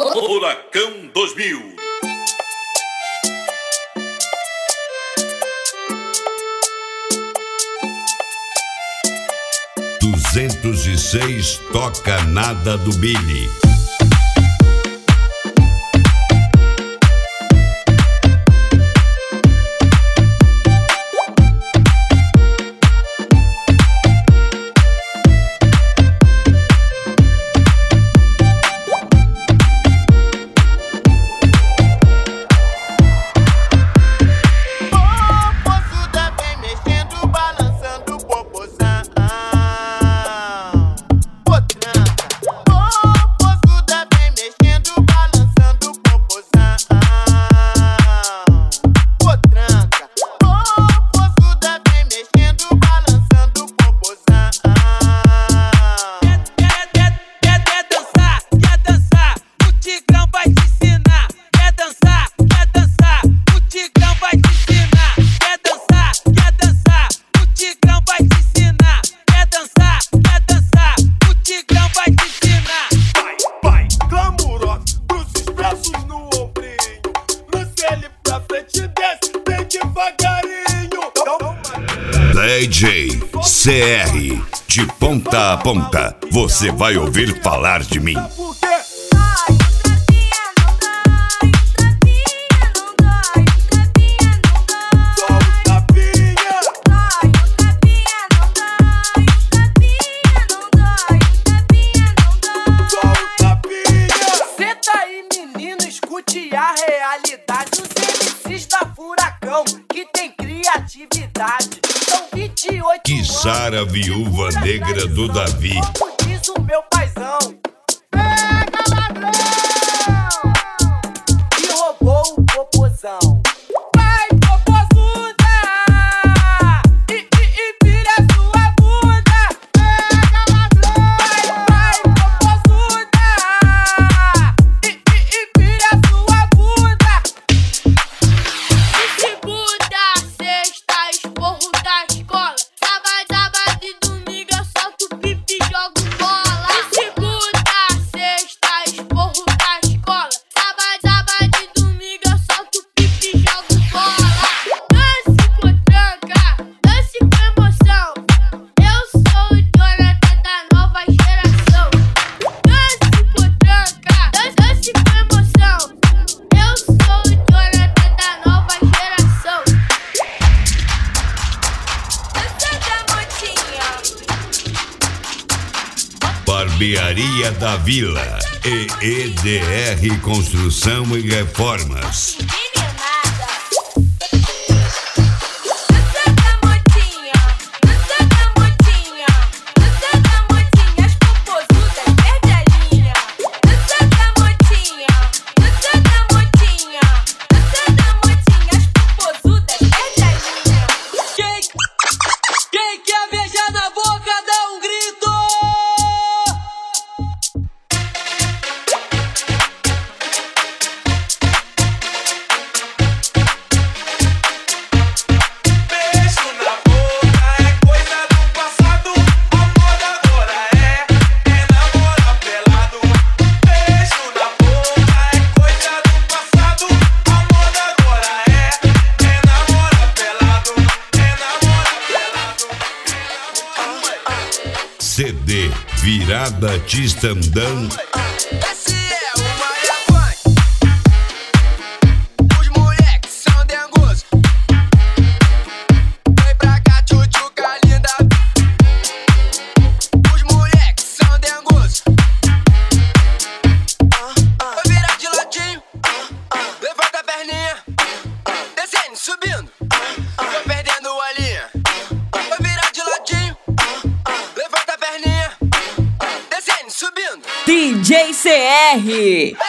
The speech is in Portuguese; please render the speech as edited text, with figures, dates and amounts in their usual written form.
Furacão 2000. "206 toca nada do Billy". DJ CR, de ponta a ponta, você vai ouvir falar de mim. Senta aí, menino, escute a realidade dos MCs da Furacão, que tem criatividade. Kissara, viúva negra do Davi. Como diz o meu paizão, pega ladrão e roubou o popozão. Vai, popozuda, e vira sua bunda. Pega ladrão, vai, popozuda, e vira sua bunda. De segunda a sexta, esporro da escola. Sábado e domingo eu solto pipi e jogo bola. De segunda a sexta, esporro da escola. Sábado e domingo eu solto pipi e jogo bola. Dance com tranca, dance com emoção. Eu sou o Jonathan da nova geração. Dance com tranca, dance com emoção. Eu sou o Jonathan da nova geração. Barbearia da Vila e EDR Construção e Reformas. Quem quer beijar na boca, dá um grito! CD Virada Tistandão. Esse é o Maia. Os moleques são dengosos. Vem pra cá, tchutchuca linda. Os moleques são dengosos. Vou virar de ladinho. Levanta a perninha. Descendo, subindo. Tô perdendo a linha. Vou virar de ladinho. Levanta a perninha. Descendo, subindo. DJ CR.